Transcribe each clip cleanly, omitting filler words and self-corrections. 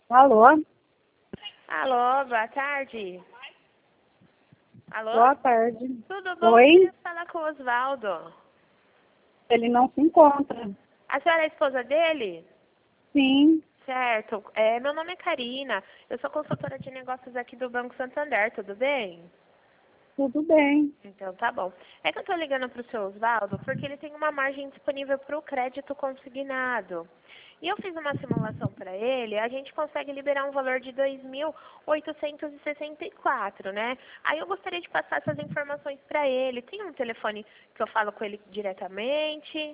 Alô? Alô, boa tarde. Alô? Boa tarde. Tudo bom? Oi? Eu queria falar com o Osvaldo. Ele não se encontra. A senhora é a esposa dele? Sim, Certo. Meu nome é Karina. Eu sou consultora de negócios aqui do Banco Santander, tudo bem? tudo bem. Então tá bom. É que eu tô ligando pro seu Osvaldo porque ele tem uma margem disponível para o crédito consignado. E eu fiz uma simulação para ele, a gente consegue liberar um valor de 2.864, né? Aí eu gostaria de passar essas informações para ele. Tem um telefone que eu falo com ele diretamente?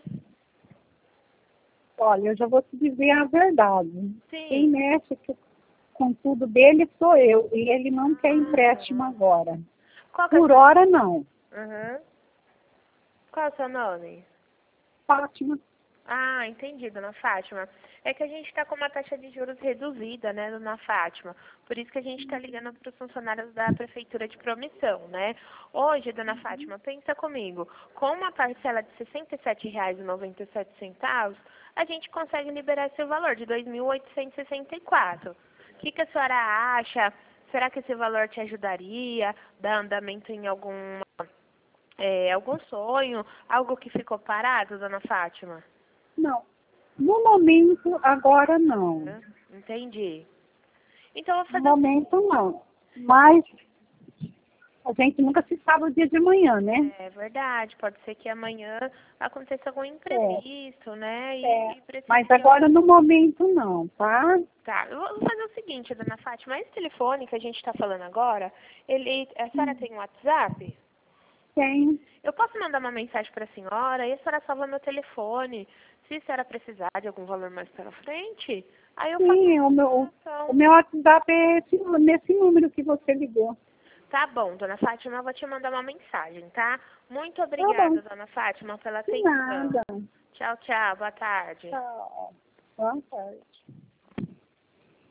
Olha, eu já vou te dizer a verdade. Quem Sim. mexe com tudo dele sou eu. E ele não quer empréstimo agora. Qual que é o Por seu... hora, não. Uhum. Qual é o seu nome? Fátima, Ah, entendi, dona Fátima. É que a gente está com uma taxa de juros reduzida, né, dona Fátima? Por isso que a gente está ligando para os funcionários da Prefeitura de Promissão, né? Hoje, dona Fátima, pensa comigo, com uma parcela de R$ 67,97, a gente consegue liberar esse valor de 2.864. O que a senhora acha? Será que esse valor te ajudaria? Dar andamento em algum sonho? Algo que ficou parado, dona Fátima? não. No momento, agora não. Entendi. Então, eu vou No fazer o momento, não. Mas a gente nunca se sabe o dia de amanhã, né? É verdade, pode ser que amanhã aconteça algum É, imprevisto, né? é. E precise Mas de algum. agora, no momento, não, tá? Tá, eu vou fazer o seguinte, dona Fátima, esse telefone que a gente está falando agora, a senhora tem um WhatsApp? Tem. Eu posso mandar uma mensagem para a senhora e a senhora salva meu telefone. Se a senhora precisar de algum valor mais para frente, aí eu faço Sim, uma o simulação. meu WhatsApp é nesse número que você ligou. Tá bom, dona Fátima, eu vou te mandar uma mensagem, tá? Muito Tá bom, obrigada, dona Fátima, pela de atenção. nada. Tchau, tchau, boa tarde. Tchau. Boa tarde.